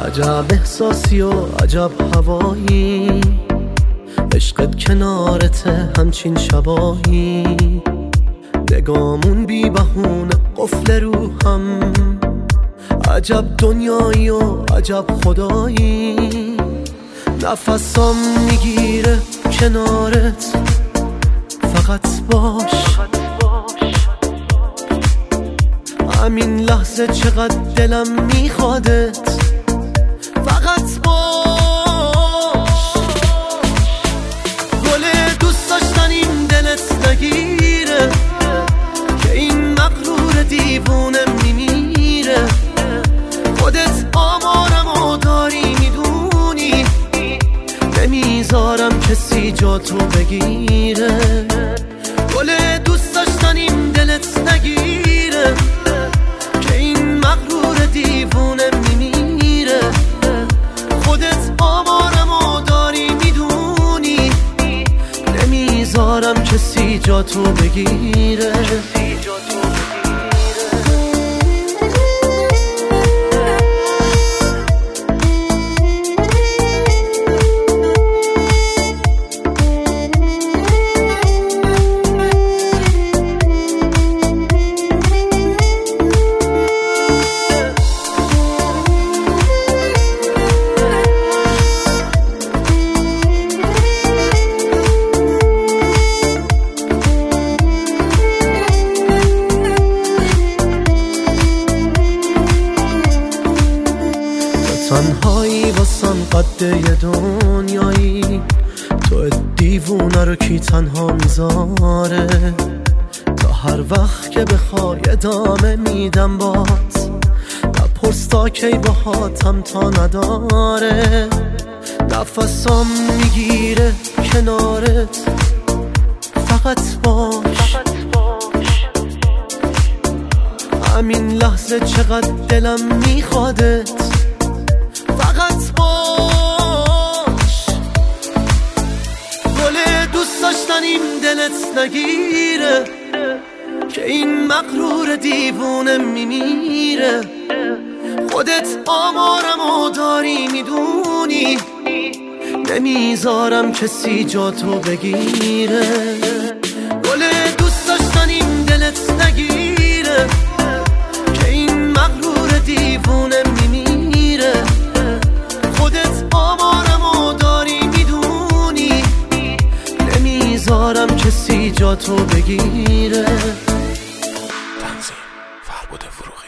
عجب احساسی و عجب هوایی، عشقت کنارته همچین شبایی، نگامون بی بهونه قفل روحم، عجب دنیایی و عجب خدایی، نفسام میگیره کنارت، فقط باش همین لحظه چقدر دلم میخوادت، فقط باش. گل دوست داشتنیم دلت نگیره که این مغرور دیوونه میمیره، خودت آمارمو داری میدونی، نمیذارم کسی جاتو بگیره. گل دوست داشتنیم دلت نگیره که این مغرور دیوونه میمیره، خودت آمارمو داری میدونی، نمیذارم کسی جاتو بگیره. تنهایی واسم قد یه دنیایی، تو دیوونه رو کی تنها میذاره، تا هر وقت که بخوای ادامه میدم باز، نپرس تا کی باهاتم تا نداره، نفسام میگیره کنارت، فقط باش همین لحظه چقدر دلم میخوادت، فقط باش. گل دوست داشتنیم دلت نگیره که این مغرور دیوونه میمیره، خودت آمارمو داری میدونی، نمیذارم کسی جاتو بگیره. گل دوست داشتنیم دلت نگیره که این مغرور دیوونه میمیره، خودت آمارمو داری میدونی، نمیذارم کسی جاتو بگیره. تنظیم فربود فروغی.